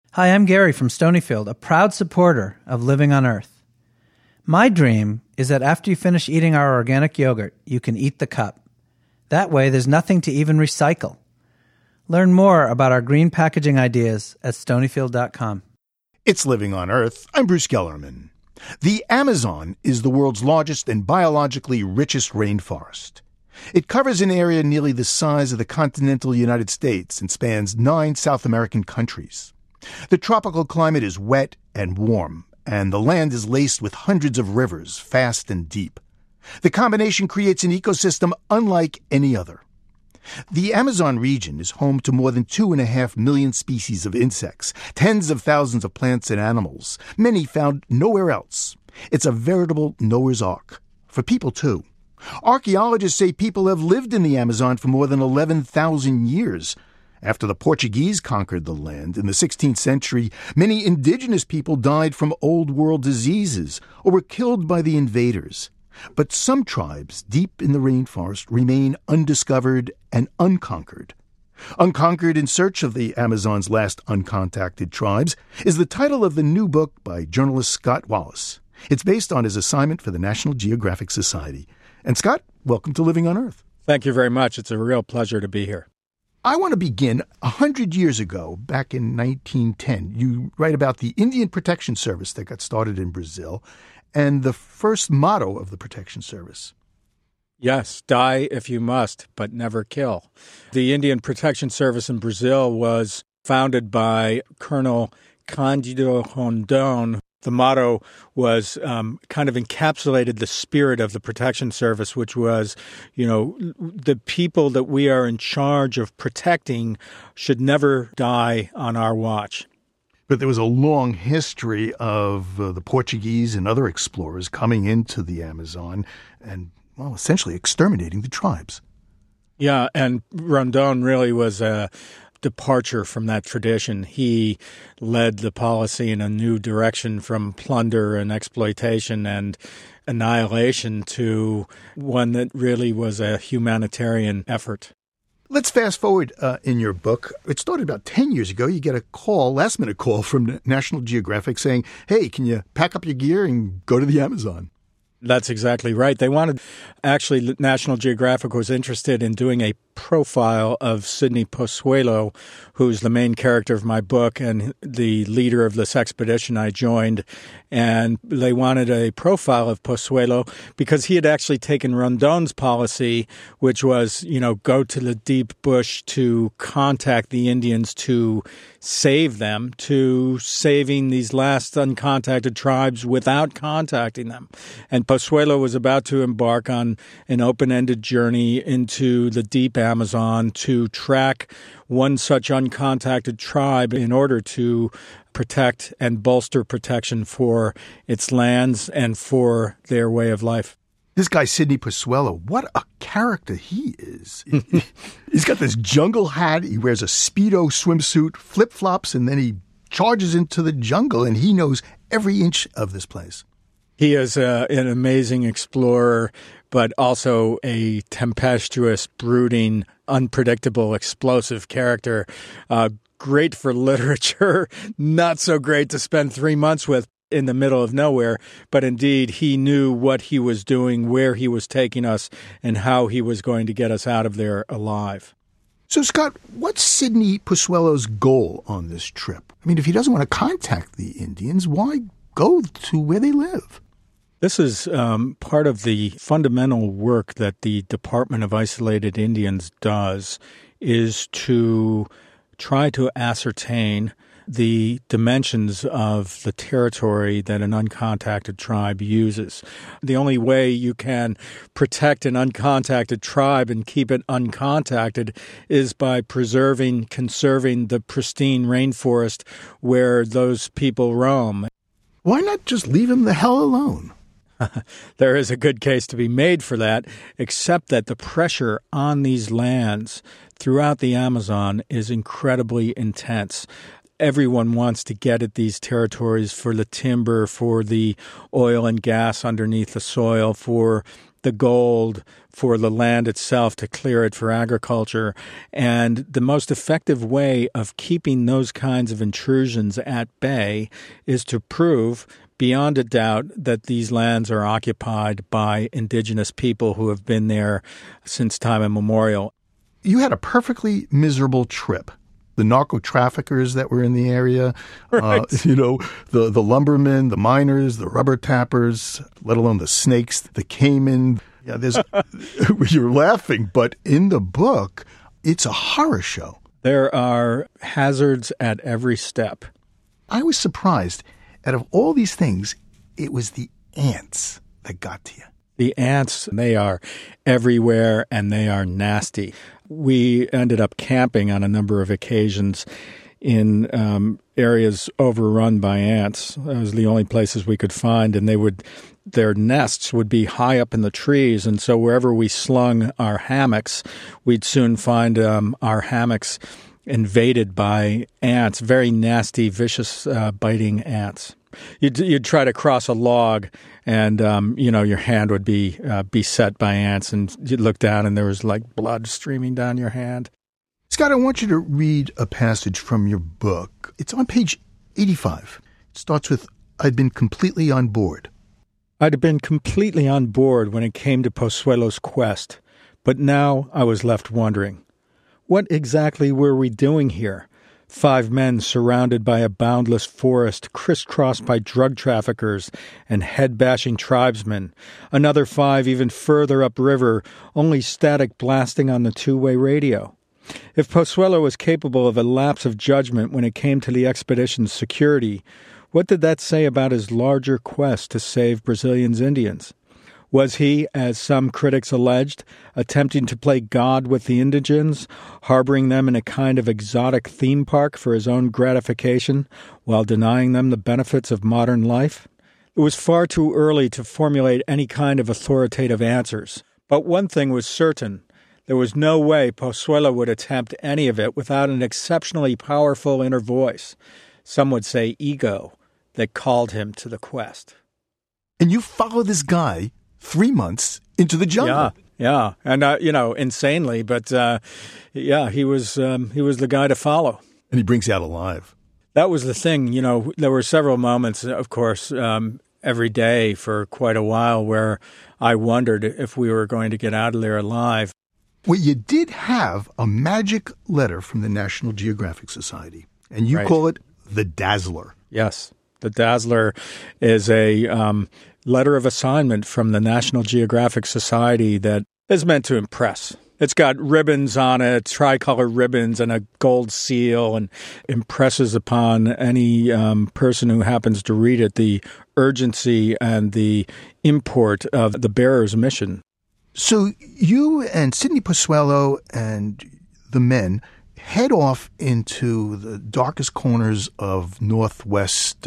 Hi, I'm Gary from Stonyfield, a proud supporter of Living on Earth. My dream is that after you finish eating our organic yogurt, you can eat the cup. That way, there's nothing to even recycle. Learn more about our green packaging ideas at stonyfield.com. It's Living on Earth. I'm Bruce Gellerman. The Amazon is the world's largest and biologically richest rainforest. It covers an area nearly the size of the continental United States and spans 9 South American countries. The tropical climate is wet and warm, and the land is laced with hundreds of rivers, fast and deep. The combination creates an ecosystem unlike any other. The Amazon region is home to more than 2.5 million species of insects, tens of thousands of plants and animals, many found nowhere else. It's a veritable Noah's Ark. For people, too. Archaeologists say people have lived in the Amazon for more than 11,000 years. After the Portuguese conquered the land in the 16th century, many indigenous people died from Old World diseases or were killed by the invaders. But some tribes deep in the rainforest remain undiscovered and unconquered. Unconquered in Search of the Amazon's Last Uncontacted Tribes is the title of the new book by journalist Scott Wallace. It's based on his assignment for the National Geographic Society. And Scott, welcome to Living on Earth. Thank you very much. It's a real pleasure to be here. I want to begin 100 years ago, back in 1910. You write about the Indian Protection Service that got started in Brazil and the first motto of the Protection Service. Yes, die if you must, but never kill. The Indian Protection Service in Brazil was founded by Colonel Cândido Rondon. The motto was kind of encapsulated the spirit of the Protection Service, which was, the people that we are in charge of protecting should never die on our watch. But there was a long history of the Portuguese and other explorers coming into the Amazon and, essentially exterminating the tribes. Yeah, and Rondon really was a departure from that tradition. He led the policy in a new direction from plunder and exploitation and annihilation to one that really was a humanitarian effort. Let's fast forward in your book. It started about 10 years ago. You get a call, last-minute call from National Geographic saying, hey, can you pack up your gear and go to the Amazon? That's exactly right. Actually, National Geographic was interested in doing a profile of Sidney Pozuelo, who's the main character of my book and the leader of this expedition I joined. And they wanted a profile of Pozuelo because he had actually taken Rondon's policy, which was, go to the deep bush to contact the Indians to save them, to saving these last uncontacted tribes without contacting them. And Pozuelo was about to embark on an open-ended journey into the deep Amazon to track one such uncontacted tribe in order to protect and bolster protection for its lands and for their way of life. This guy, Sidney Pozuelo, what a character he is. He's got this jungle hat. He wears a Speedo swimsuit, flip-flops, and then he charges into the jungle, and he knows every inch of this place. He is an amazing explorer, but also a tempestuous, brooding, unpredictable, explosive character. Great for literature, not so great to spend 3 months with in the middle of nowhere. But indeed, he knew what he was doing, where he was taking us, and how he was going to get us out of there alive. So, Scott, what's Sidney Pozuelo's goal on this trip? I mean, if he doesn't want to contact the Indians, why go to where they live? This is part of the fundamental work that the Department of Isolated Indians does, is to try to ascertain the dimensions of the territory that an uncontacted tribe uses. The only way you can protect an uncontacted tribe and keep it uncontacted is by conserving the pristine rainforest where those people roam. Why not just leave him the hell alone? There is a good case to be made for that, except that the pressure on these lands throughout the Amazon is incredibly intense. Everyone wants to get at these territories for the timber, for the oil and gas underneath the soil, for the gold, for the land itself to clear it for agriculture. And the most effective way of keeping those kinds of intrusions at bay is to prove beyond a doubt that these lands are occupied by indigenous people who have been there since time immemorial. You had a perfectly miserable trip. The narco-traffickers that were in the area, right. The lumbermen, the miners, the rubber tappers, let alone the snakes, the caiman. Yeah, you're laughing, but in the book, it's a horror show. There are hazards at every step. I was surprised. Out of all these things, it was the ants that got to you. The ants, they are everywhere, and they are nasty. We ended up camping on a number of occasions in areas overrun by ants. That was the only places we could find, and their nests would be high up in the trees, and so wherever we slung our hammocks, we'd soon find our hammocks invaded by ants, very nasty, vicious, biting ants. You'd try to cross a log, and your hand would be beset by ants, and you'd look down, and there was like blood streaming down your hand. Scott, I want you to read a passage from your book. It's on page 85. It starts with, "I'd been completely on board." I'd been completely on board when it came to Pozuelo's quest, but now I was left wondering, what exactly were we doing here? 5 men surrounded by a boundless forest, crisscrossed by drug traffickers and head-bashing tribesmen. Another 5 even further upriver, only static blasting on the two-way radio. If Pozuelo was capable of a lapse of judgment when it came to the expedition's security, what did that say about his larger quest to save Brazilians' Indians? Was he, as some critics alleged, attempting to play God with the indigents, harboring them in a kind of exotic theme park for his own gratification, while denying them the benefits of modern life? It was far too early to formulate any kind of authoritative answers. But one thing was certain. There was no way Pozuelo would attempt any of it without an exceptionally powerful inner voice, some would say ego, that called him to the quest. And you follow this guy 3 months into the jungle. Yeah. And, insanely, but, he was the guy to follow. And he brings you out alive. That was the thing. There were several moments, of course, every day for quite a while where I wondered if we were going to get out of there alive. Well, you did have a magic letter from the National Geographic Society, and you call it the Dazzler. Yes. The Dazzler is a letter of assignment from the National Geographic Society that is meant to impress. It's got ribbons on it, tricolor ribbons, and a gold seal, and impresses upon any person who happens to read it the urgency and the import of the bearer's mission. So you and Sidney Pozuelo and the men head off into the darkest corners of northwest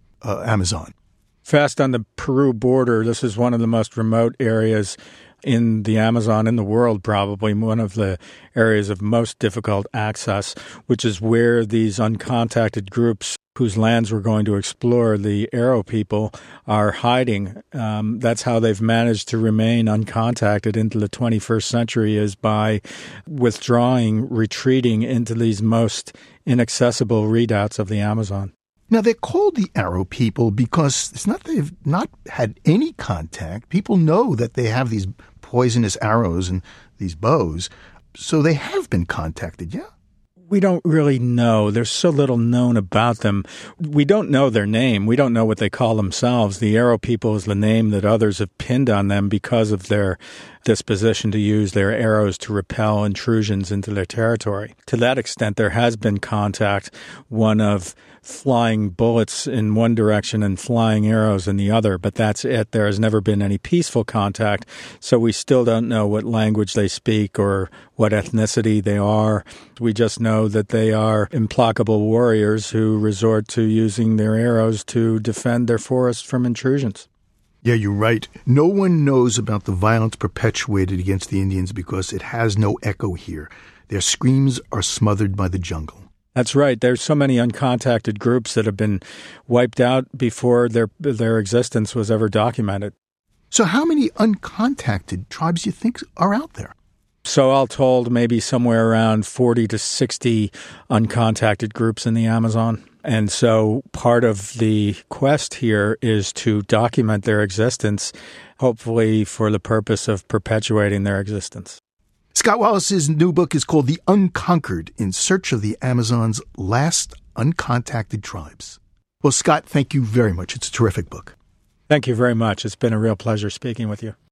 Amazon. Fast on the Peru border, this is one of the most remote areas in the Amazon, in the world probably, one of the areas of most difficult access, which is where these uncontacted groups whose lands we're going to explore, the Arrow people, are hiding. That's how they've managed to remain uncontacted into the 21st century, is by withdrawing, retreating into these most inaccessible redoubts of the Amazon. Now, they're called the Arrow people because it's not they've not had any contact. People know that they have these poisonous arrows and these bows, so they have been contacted, yeah? We don't really know. There's so little known about them. We don't know their name. We don't know what they call themselves. The Arrow people is the name that others have pinned on them because of their disposition to use their arrows to repel intrusions into their territory. To that extent, there has been contact, one of flying bullets in one direction and flying arrows in the other, but that's it. There has never been any peaceful contact, so we still don't know what language they speak or what ethnicity they are. We just know that they are implacable warriors who resort to using their arrows to defend their forests from intrusions. Yeah, you're right. No one knows about the violence perpetuated against the Indians because it has no echo here. Their screams are smothered by the jungle. That's right. There's so many uncontacted groups that have been wiped out before their existence was ever documented. So how many uncontacted tribes do you think are out there? So all told, maybe somewhere around 40 to 60 uncontacted groups in the Amazon. And so part of the quest here is to document their existence, hopefully for the purpose of perpetuating their existence. Scott Wallace's new book is called The Unconquered: In Search of the Amazon's Last Uncontacted Tribes. Well, Scott, thank you very much. It's a terrific book. Thank you very much. It's been a real pleasure speaking with you.